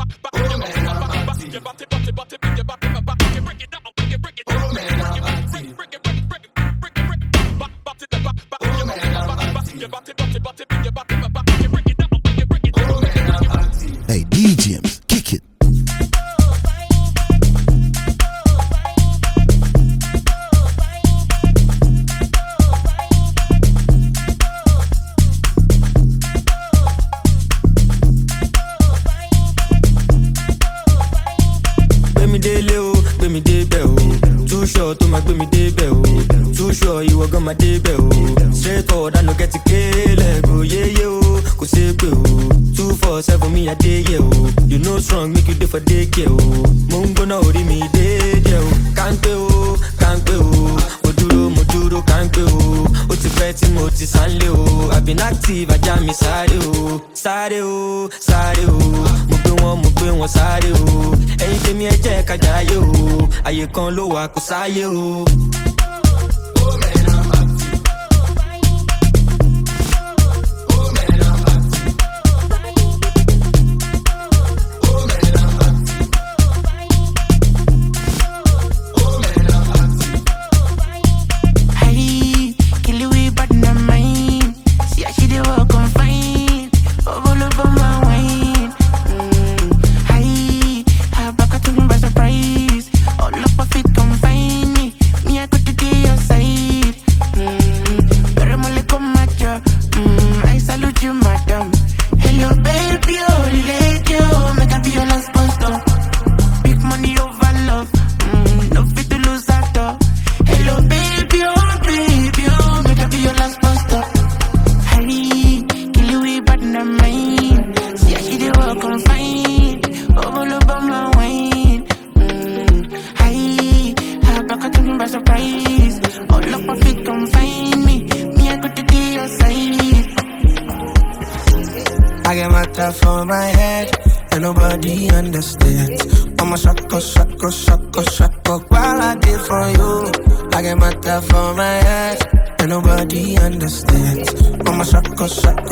Hey, DJs, kick it. Too short to my baby day bell. Too sure you were gonna day bell. Straight forward, I no get to kill. Yeah, yo, go say go. 247 me a day, yo. You know strong, make you day for day, yo. Mungo na ori me day, yo. Can't go, Mojuro, can't go. Oti feti, moti sanle, oh. I've been active, I jam me sare, oh. Mo pe won sare, oh. Ẹ̀yin tèmi ẹ jẹ́ ká jayé, oh. Ayé kan ló wà kò sáyé, oh. While I did for you, I get my top for my head, and nobody understands. Mama shako,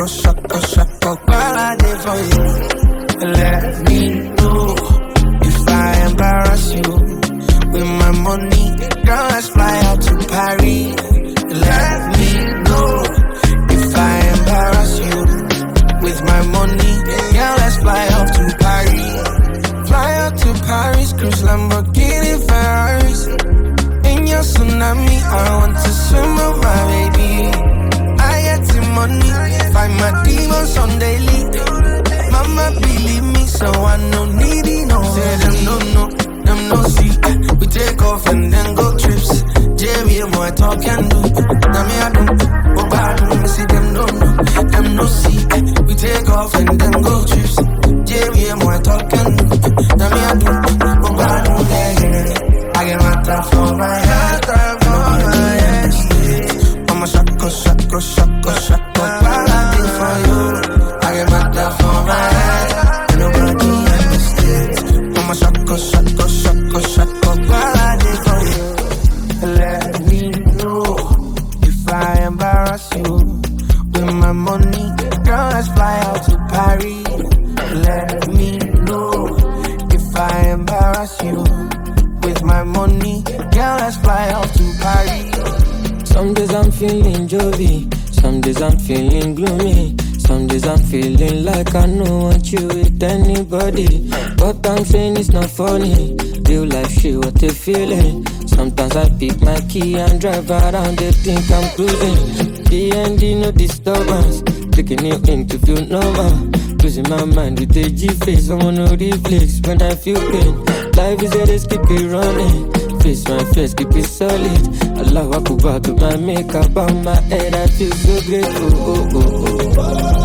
while I did for you. Let me know if I embarrass you with my money. Girl, let's fly out to Paris. Let me know if I embarrass you with my money. Girl, let's fly out to Paris. Fly out to Paris, cruise Lamborghini Ferraris. In your tsunami, I want to swim with my baby. I get the money, find my demons on daily. Mama believe me, so I no need it, no. Say them no see. We take off and then go trips. JB, more talk and do. Now me I do, but I don't see them no see. We take off and then go trips. JB, more talk and do. Now me I do, but I don't care. I get my time for my head, Mama shako, while I did for you. I get my time for my head, and nobody understands. Mama shako, while I did for you. Let me know if I embarrass you with my money. Girl, let's fly out to Paris. Let me know if I embarrass you with my money. Girl, let's fly out to Paris. Some days I'm feeling jolly, some days I'm feeling gloomy. Some days I'm feeling like I don't want you with anybody. But I'm saying it's not funny. Real life shit, what they feeling. Sometimes I pick my key and drive around, they think I'm cruising. DND, no disturbance. Taking you in to feel normal. Losing my mind with a G-face, I wanna reflex when I feel pain. Life is a race, keep it running. Face my face, keep it solid. Allah Akbar to my makeup on my head, I feel so grateful.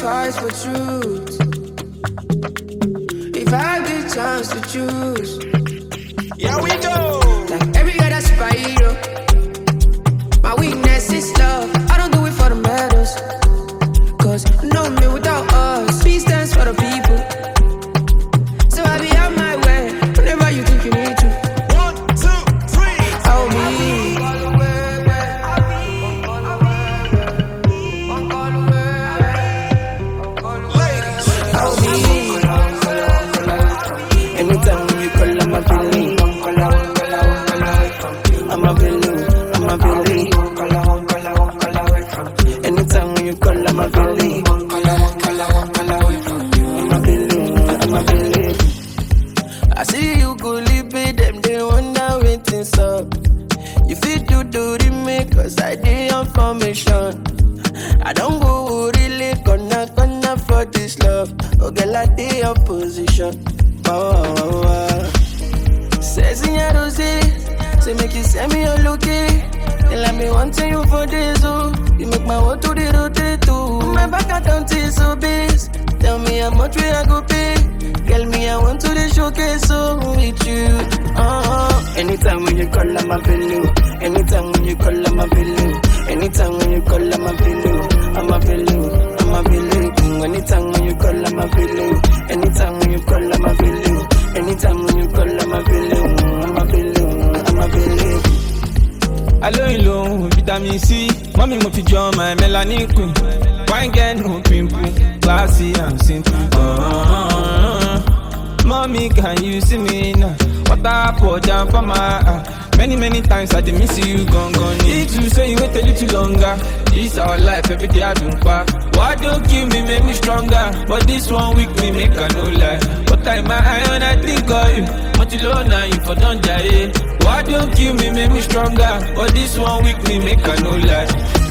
sacrifice for truth. If I had the chance to choose, here we go. Like every other spider, my weakness is love. I don't do it for the medals, cause no me without us. Peace stands for the people. So I be on my way whenever you think you need to. 1, 2, 3. I'll be. I'll be. Anytime when you call, I'm a feeling. I'm a feeling. I'm a feeling. Anytime when you call, I'm a feeling. I'm a feeling. I'm a feeling. I see you go live with them, they wonder waiting's up. You fit to do the make, cause I did your formation. I don't go really gonna for this love. Oh girl, I did your position. Says in your rose, say make you send me your lookie. They let me wanting you for this, oh. You make my world to the rotate too. My back I don't taste so base. Tell me how much we I go pay. Tell me I want to the showcase so with you. Anytime when you call, I'm a pillow. Anytime when you call, I'm a pillow. Anytime when you call, I'm a pillow. I'm a pillow. I'm a pillow. Anytime when you call, I'm a pillow. Anytime when you call, I'm a pillow. Anytime when you call, I'm a pillow. I'm a pillow. I'm a pillow. Hello, vitamin C. Mommy, mo fi join my melanin queen. Wine get no pimple, classy and simple. Mommy, can you see me now? What I pour down for my many times I did miss you, gone. Need to say you wait a little longer. This our life, every day I don't pack. Why don't kill me, make me stronger? But this one week me make I no lie. But I my eye on I think of you. But you low now you for don't die. Why don't kill me, make me stronger? But this one week me make I no lie.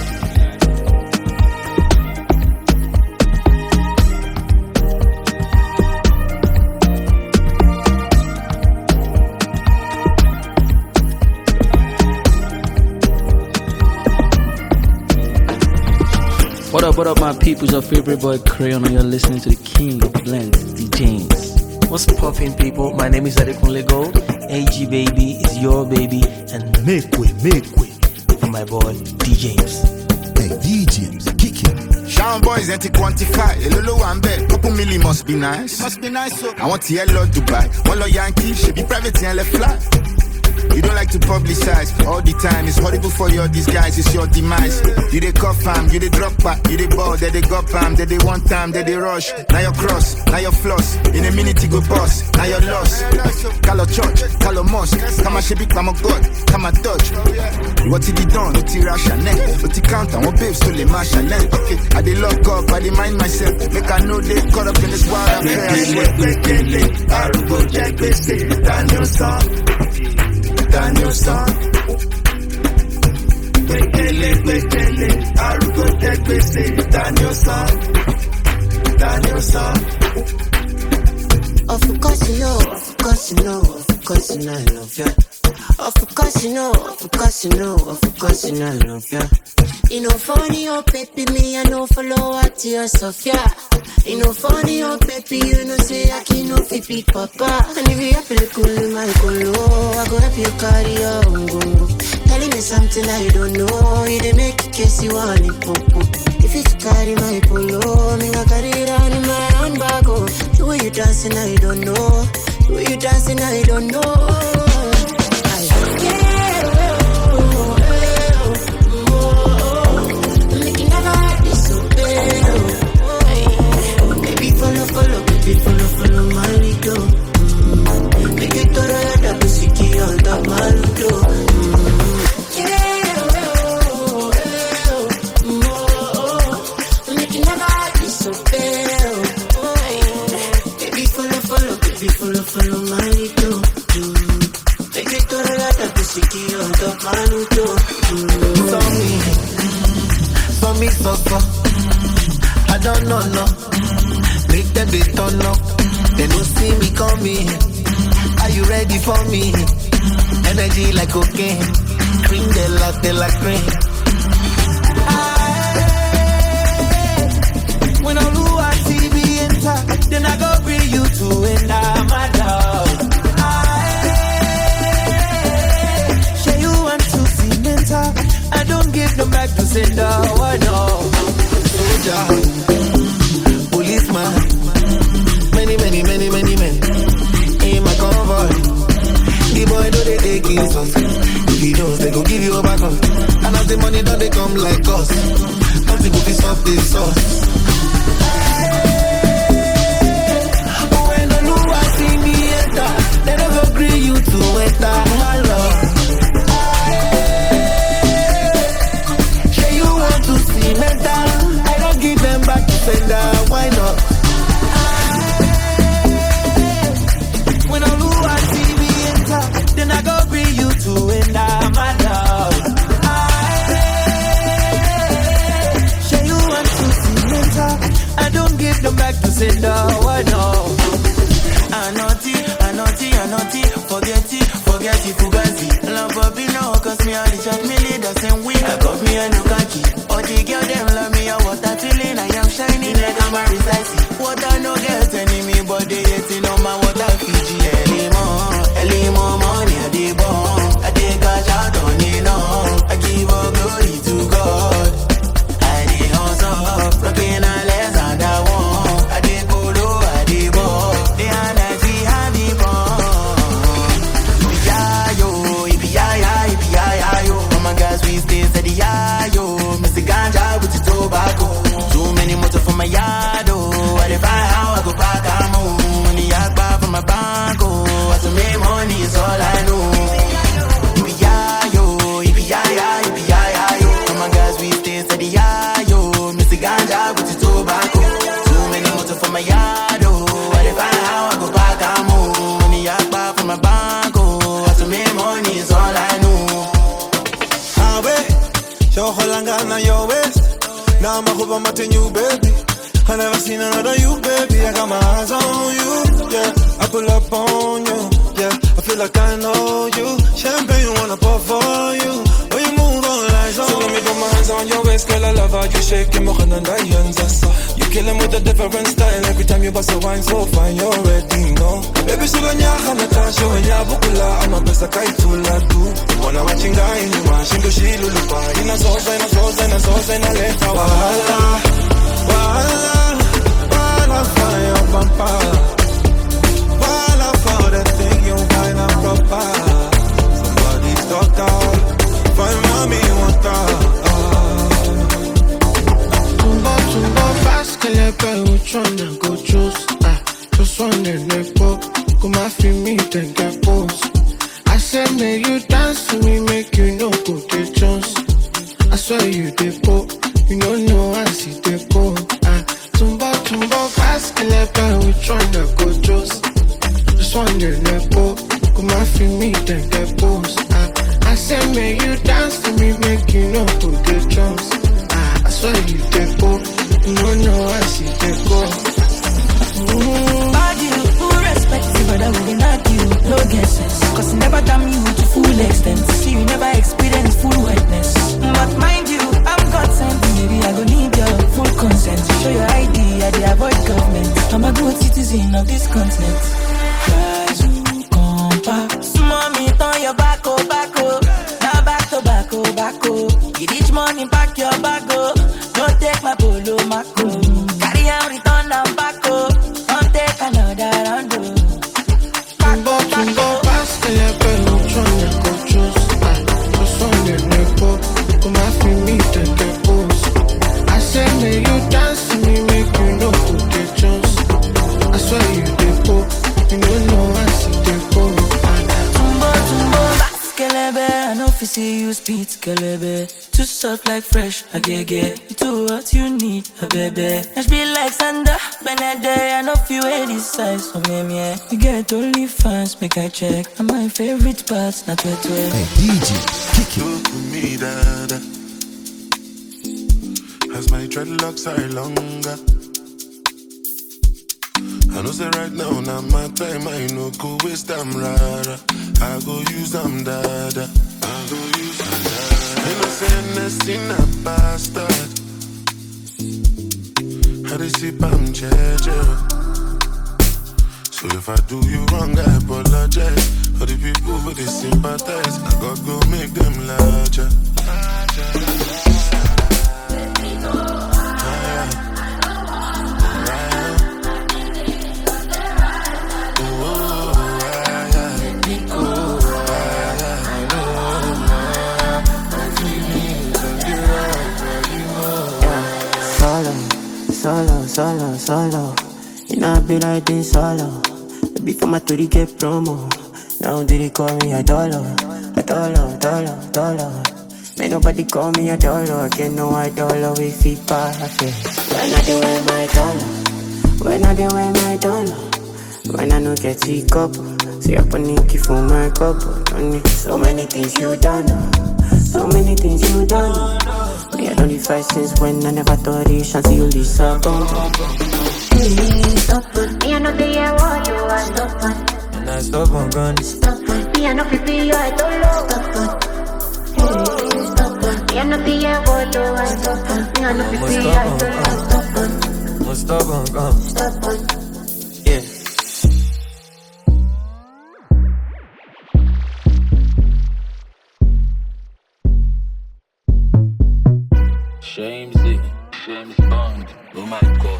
What up, my people? It's your favorite boy, Crayon, and you're listening to the King of Blends, D. James. What's poppin', people? My name is Adekunle Gold. AG baby is your baby, and make way for my boy, D. James. Hey, D. James, kick it. Sean boys ain't quantify. A little one bed, couple milli must be nice. Must be nice, so I want to yellow Dubai. One lo Yankee, should be private and left flat. You don't like to publicize all the time. It's horrible for your disguise, it's your demise. You they cuff fam, you they drop back, you they ball, they got pam, they one time, they rush. Now your cross, now your floss. In a minute you go boss, now your loss. Call church, call mosque. Come a shebi, come a god, come a dodge. What did he done? What he Russia neck? What he count on? What babes to the marshal neck? Okay, I they lock up, I they mind myself. Make I know they caught up in this wild affair. Daniel son, Bekele, Arugo Tekwese, Daniel son. Of course you know, of course you know, of course you know I love ya. Of course you know, of course you know, of course you know I love ya. You know funny, oh baby, me I know follow at your Sophia. You know funny, oh baby, you know say I can no fit beat papa. And if you happy to cool my colo, I go help you carry your go. Telling me something I don't know, you dey make it case you want it popo. If you carry my polo, me I carry it on in my handbag. Oh, the way you dancing I don't know, the way you dancing I don't know. Follow my lead, make it to the Pusiki on the Maludo. Make it never be so fair. Baby, follow my lead, make it to the Pusiki on the Maludo. For me, I don't know, no. Make them they turn up. They don't see me coming. Are you ready for me? Energy like cocaine. Cream de la cream. When I lose then I go bring you to enter my love. Say you want to see mental, I don't give no back to sender. Why no? Soldier, policeman, many men in my convoy. The boy know they take his us. If he knows they gon' give you a back up. And as the money done they come like us. Nothing will be soft this sauce. When the new one see me enter, they don't agree you to enter my love. Say you want to see mental, I don't give them back to sender. Why not? When the new one see me enter, then I go bring you to enter my love. Say you want to see mental, I don't give them back to sender. Why not? I naughty, forget it, fugazi. Love Bobby no, cause me all the chat me lead the same way. I got me a new khaki. All the girl them love me, I water feeling, I am shining like I'm a recycle. Water no girls enemy, but they hating on my water Fiji. Early more money, I dey born. I dey cash out on it now. I give all glory to God. I dey hustle, rocking a less than that one. I dey polo, I dey ball. They are like we have it on. Ipi-ya-yo. Oh my guys, we stay steady, ya-yo. Mr. Ganja with the tobacco. Too many motor for my yard, oh. I dey find how I go back, I'm home. Money I buy from my bank, oh. I to make money is all I know. Ipi-ya-yo. Oh my guys, we stay steady, ya-yo. Mr. Ganja with the tobacco. Too many motor for my yard, oh. I dey find how I go back, I'm home. Money I buy from my bank, oh. I to make money is all I know. Yo, Holanga na your waist. Now I'm a hope I'm at you, baby. I never seen another you, baby. I got my eyes on you, yeah. I pull up on you, yeah. I feel like I know you. Champagne wanna pour for you. When you move on, eyes on. So let me put my hands on your waist, girl. I love how you shake it. You kill him with a different style. Every time you bust a wine so fine, you're ready, no. Baby, so when you're on the touch, when you're bukula, I'm a best I can't do la do. Wanna watching guy in you, watching the she lulupa. In a sauce, and I let her Walla, fire, bumpa. Walla, for that thing you find a proper. Somebody's talk out. Find mommy, you want that. Tumba fast, que le pego, tryna go choose. Just one in the pop. Come after me, then get post. I said, make you dance to me, make you know go the Jones. I swear you the pop. You don't know I see the go. Tumba fast, que le pego, tryna go choose. Just one in the pop. Come after me, then get post. I said, make you dance to me, make you know go the Jones. I swear you the pop. You don't know I see the go. Bad you, who respect you, but I will not you, no guesses. Cause you never damn you to full extent. See, you never experience full wetness. But mind you, I'm God sent. Maybe I go need your full consent. Show your ID, I dey avoid government. I'm a good citizen of this continent. Rise, compa. Mommy, turn your back, oh. Now back to back, oh. You reach money, pack your bag, oh. Don't take my polo, macro. Carry out, return and back, oh. Don't take another round, oh. Tumba fast, que le pego, tryna go choose. Just one in the pop. Come after me, then get post. I said, make you dance to me, make you know who the Jones. I swear you the pop. You don't know I see the pop. Tumba fast, que le be. I know if you see you speed, que le be. Too soft like fresh, I get. You do what you need, a baby. Let's be like Sandra, Benede. I know if you wear this size, so yeah. You get only fans, make I check. And my favorite parts, not wet. Hey, DJ, kick it. Look with me, dada. As my dreadlocks are longer. I know say right now, my time, I know go waste them, rara. I go use them, dada. Innocent a bastard. How they sip I'm jeje. So if I do you wrong, I apologize. For the people who they sympathize, I gotta go make them larger. Solo. You know I be like this solo. Before my 30 get promo. Now they call me a dollar. May nobody call me a dollar. Again, no I dollar with feet perfect. When I do wear my dollar. When I no get a couple. See up a Nicky for my couple. So many things you done. Me, I don't need fight since when I never thought it. Shanty, you listen. Stop on. Me, I know the year what you are. Stop on. And I stop on gun. Stop on. Me, I know people you I don't know. Stop on. Stop on. Me, I know the year what you are. Stop on. Me, I know people you I don't know. Stop on. Stop on gun. Stop on. Yeah. Shames Bond. Oh my God.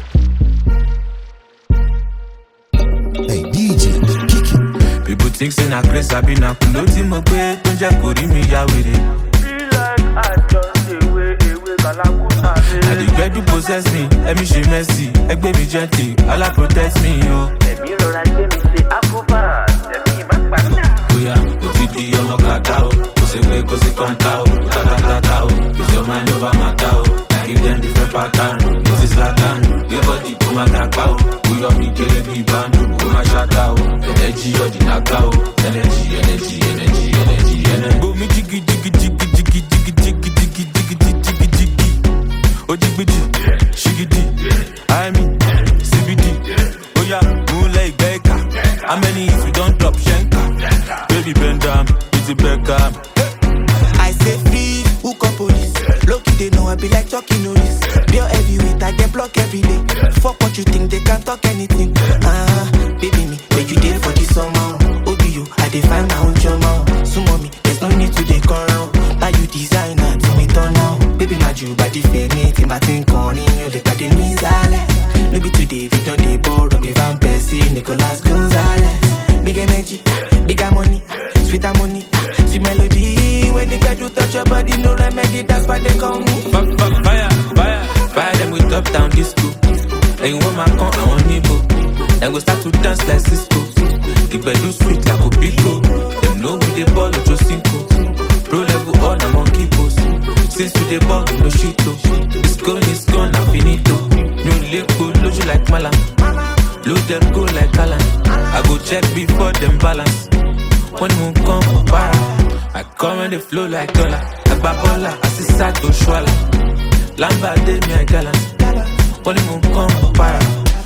Hey DJ, kick it. People think say na grace I be na kulo ti mo gbe to je ko ri mi ya were. I just away galagusa. I dey get to possess me, let me she mercy, egbe mi gently, Allah protect me yo. Let me roll like me say Akuba, let me back. Oya, o ti di ọmọ kaka o, kò ṣe pé kò sí kọ́ńtà o, kàkàkàkà o, it's your mind over matter o. Give them different pattern, this is Latin. Give body to my kakao. We love me, kill me, band, to my shakao. Energy, or the nakao. Energy. Go me jiggy. Oh, jiggy, shiggy, I mean, CBD. Oh, yeah, moonlight baker. How many if we don't drop shanka? Baby, bend down, it's a Beckham. I say free, who call police? Look, they know I be like Chucky Norris. Bill heavyweight, I get block every day. Fuck what you think, they can't talk anything. Baby me, where you there for this summer? OBU, I define my own trauma. Sumo me, there's no need to take around. Buy you designer, to me turn now. Baby, my Jew, body favorite, in my thing on in you, look at the misale. No be today, we don't dey borrow, be Van Persie, Nicolas Gonzalez. Big energy, bigger money, sweeter money, sweet melody. When they get to touch your body, no remedy, that's why they call me. Fire them with top down disco. And you want my con, I want Nebo. Then go start to dance like Cisco. Keep a do sweet like a pico. Them know we the ball of Josinko. Pro level all the monkey post. Since we the ball, no shito. It's gone, I'm finito. New liquid, load you like Malam. Load them go like Alan. I go check before them balance. When you come, para. I come and they flow like dollar. I babola, I see sato shwala. Lamba de mi a gallant. When you come, para.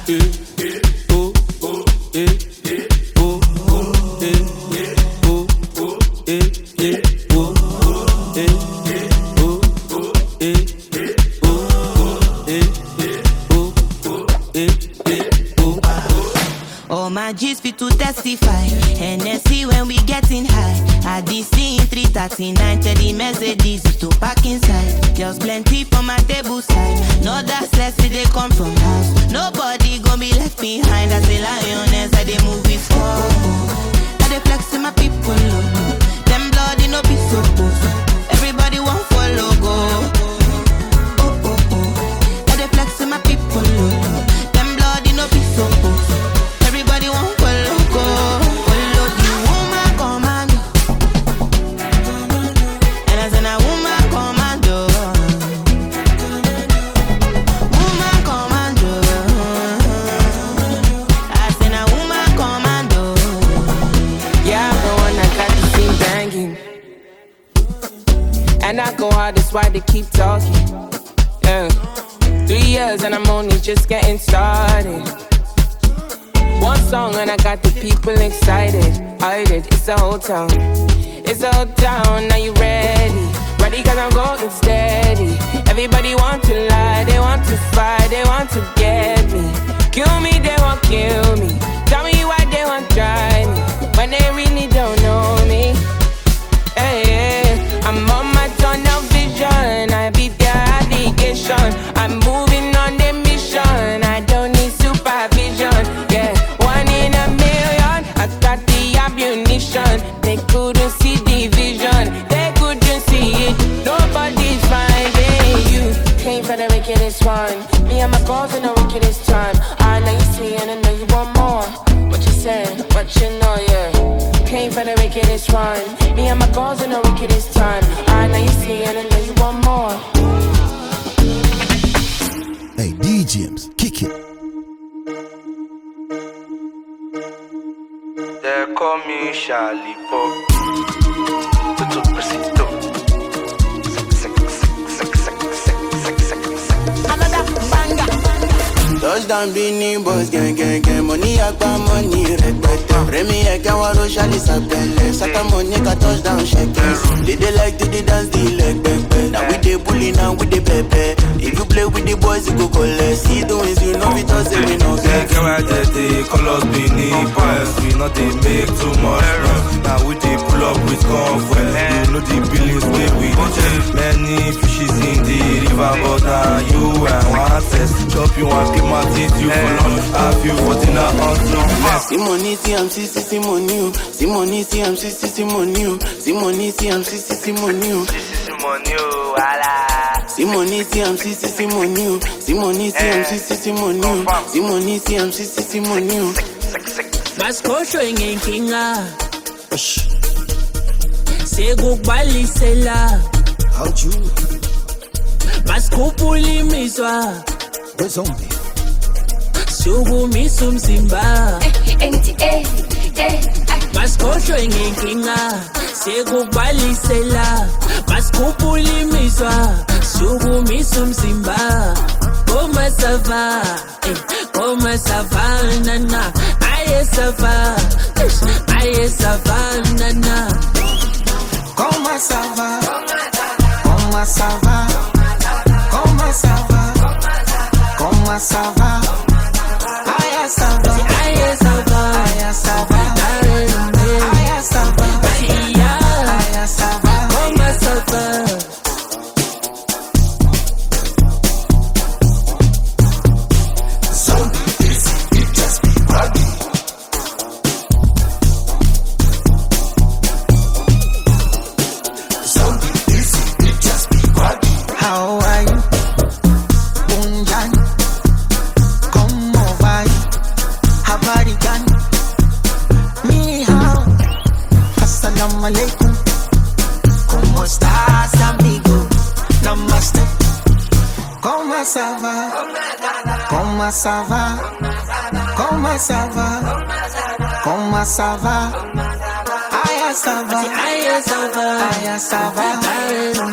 All my G's fit to testify. NSC when we getting high. I DC in 339, tell the Mercedes to pack inside. Girls plenty for my table side. No that's less they come from house. Nobody gon' be left behind. As a lioness, I they move with squad. I they flex in my people. Them bloody no be so close. Everybody want follow go. I they flex in my people. Them bloody no be so close. Everybody want follow go. Follow the woman commando. And as in a woman commando. Woman commando. As in a woman commando. Yeah, I'm the one that got the scene banging. And I go hard, that's why they keep talking. 3 years and I'm only just getting started. One song and I got the people excited. I did, it's a whole town. It's a whole town, now you ready? Ready cause I'm going steady. Everybody want to lie, they want to fight, they want to get me. Kill me, they won't kill me. Tell me why they wickedest one. Me and my girls in the wickedest time. I know you see and I know you want more. What you saying? What you know, yeah. Came for the wickedest one. Me and my girls in the wickedest time. I know you see and I know you want more. Hey, DJs, kick it. They call me Charlie Pop. Tutu Presito. Another banger. Touchdown, Beanie Boys, gang, money, agba, money, repete. Remy, I can't want to shall is a pele. Sata money, touchdown, shakers. They like to dance the leg, baby. Now we the bully, now we the pepe. If you play with the boys, you go collect. See the wins, you know, we don't say we no get. Can't write that they call us Beanie Boys. We not they make too much noise. Now we they pull up with comfort. You know the billions where we take. Many fishes in the river, but now you and one test. Chop you and keep my teeth, you for lunch. I feel for dinner on Simoni, CMC, Simoni, Simoni, CMC, Simoni, Simoni, CMC, Simoni, Simoni, voilà. Simoni, CMC, Simoni, Simoni, CMC, Simoni, Simoni, CMC, Simoni. Maskosho ingenkinga. Sekubalisela. How'd you? Maskupuli miswa. The zombie. Sugumisa umzimba. Maskosho ingenkinga. Sekubalisela. Maskupuli miswa. Sugumisa umzimba. Koma sava. Koma sava nana. Aye sava. Aye sava nana. Koma sava. Koma sava. Koma sava. Koma sava. Aye sava. Aye sava. Aye sava. Aye sava. Aye sava. Koma sava. How are you? Bunjan. ¿Cómo va? Habari gani? Ni hao. Assalamu alaikum. ¿Cómo estás, amigo? Namaste. ¿Cómo ça va? ¿Cómo ça va? ¿Cómo ça va? ¿Cómo ça va? Aya ça va. Aya ça va. Aya ça va.